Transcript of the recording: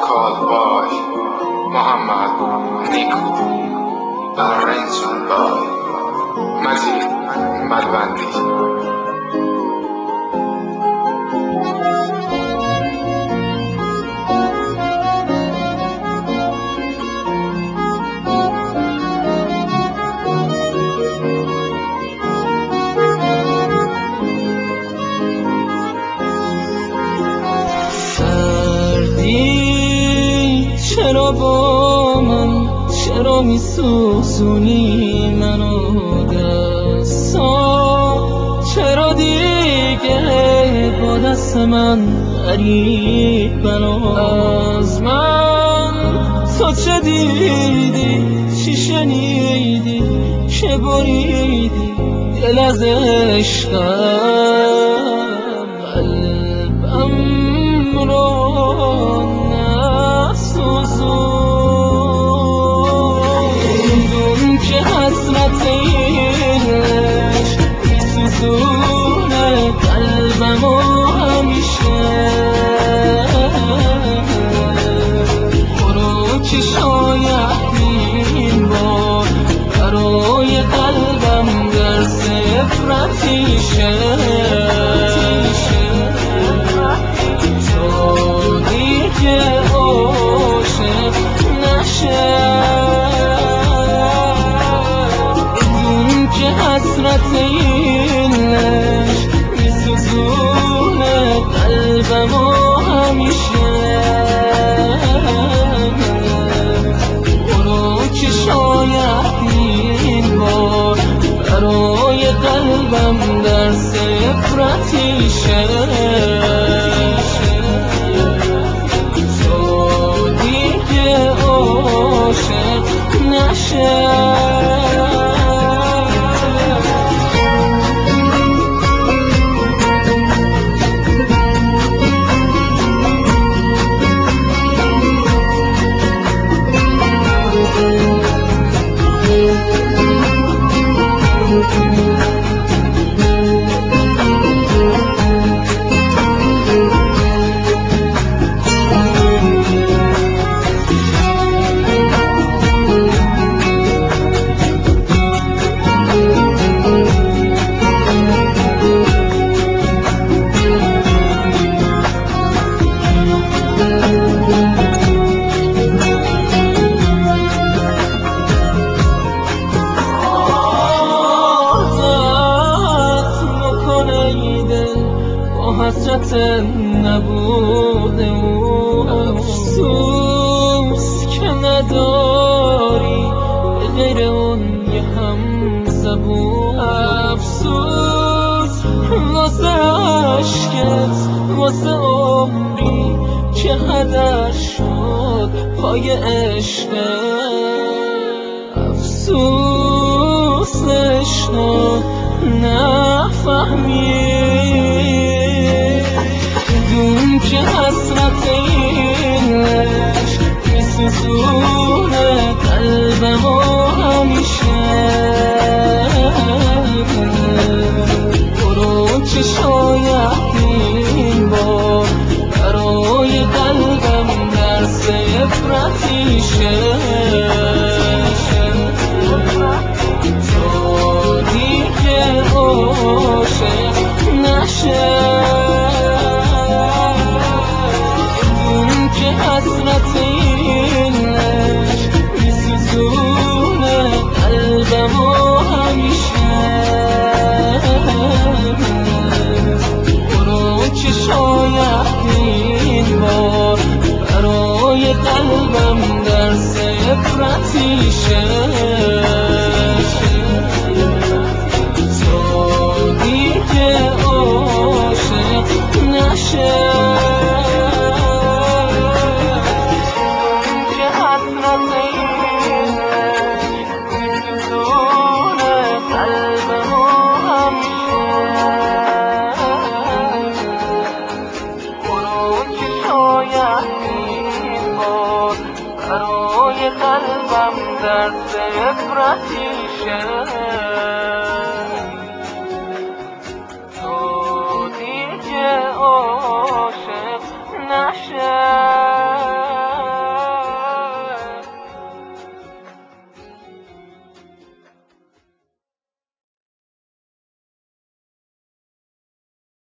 called boy, Muhammad, Niku, Lorenzo boy, Majid, Madbandi. چرا با من، چرا میسوزونی منو دستا، چرا دیگه با دست من غریب بنا از من. تو چه دیدی، چی شنیدی که بریدی دل از عشقم، قلبم رو میدون که حسرت اینش میسوزونه قلبمو همیشه. برو که شاید این بار برای قلبم درس عبرتیشه. تو دیگه عاشق نشه، بدون که حسرت اینش میسوزونه قلبمو همیشه. برو که شاید این بار برای قلبم درس عبرتیشه. تو دیگه عاشق نشه. حسرت نبوده و افسوس که نداری به غیر اون یه هم زبون. افسوس واسه عشقت، واسه عمری که هدر شد پای عشقت. افسوس عشقو نفهمی، بدون که حسرت اینش میسوزونه قلبمو همیشه. برو که شاید